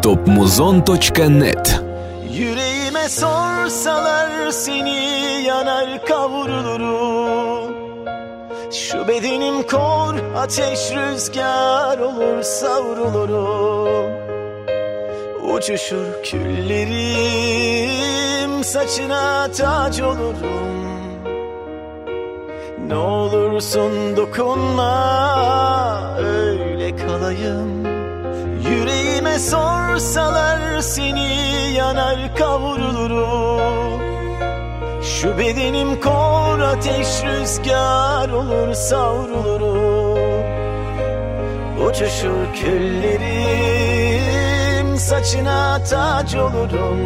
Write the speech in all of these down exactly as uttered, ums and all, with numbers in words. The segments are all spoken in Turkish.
topmuzon nokta net. Yüreğime sorsalar seni yanar kavrulurum. Şu bedenim kor, ateş rüzgar olur savrulurum. Uçuşur küllerim, saçına tac olurum. Ne olursun dokunma, öyle kalayım. Yüreğime sorsalar seni yanar kavrulurum. Şu bedenim kor, ateş rüzgar olur savrulurum. Uçuşur küllerim, saçına tac olurum.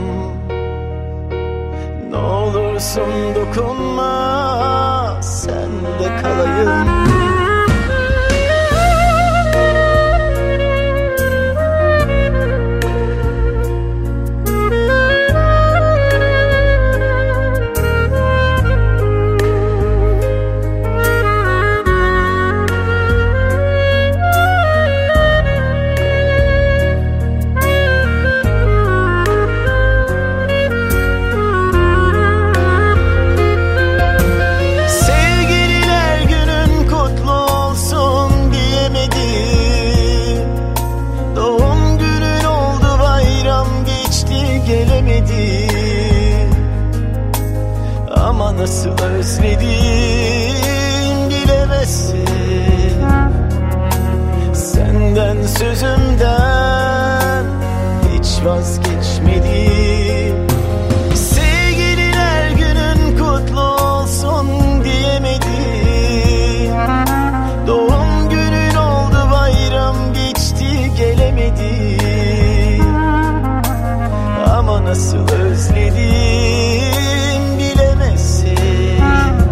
Ne olursun dokunma, sen de kalayım. Ama nasıl özledim bilemezsin. Senden sözümden hiç vazgeçmedim. Sevgililer günün kutlu olsun diyemedim. Doğum günün oldu, bayram geçti gelemedim. Ama nasıl özledim bilemezsin.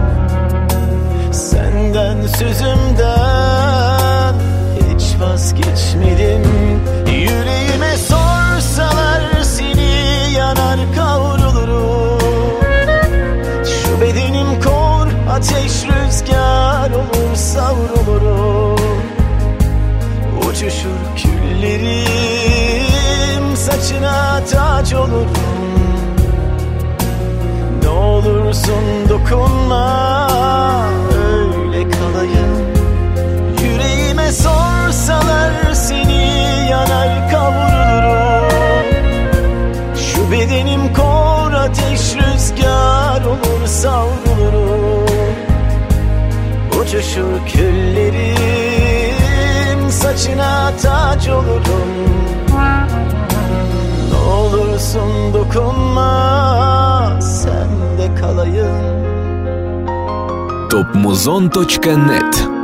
Senden sözümden hiç vazgeçmedim. Yüreğime sorsalar seni yanar kavrulurum. Şu bedenim kor, ateş rüzgar olur savrulurum. Uçuşur küllerim, saçına tac olurum. Ne olursun dokunma, öyle kalayım. Yüreğime sorsalar seni yanar kavrulurum. Şu bedenim kor, ateş rüzgar olur savrulurum. Uçuşur küllerim, saçına tac olurum. Ne olursun dokunma, sen de kalayım. topmuzon nokta net.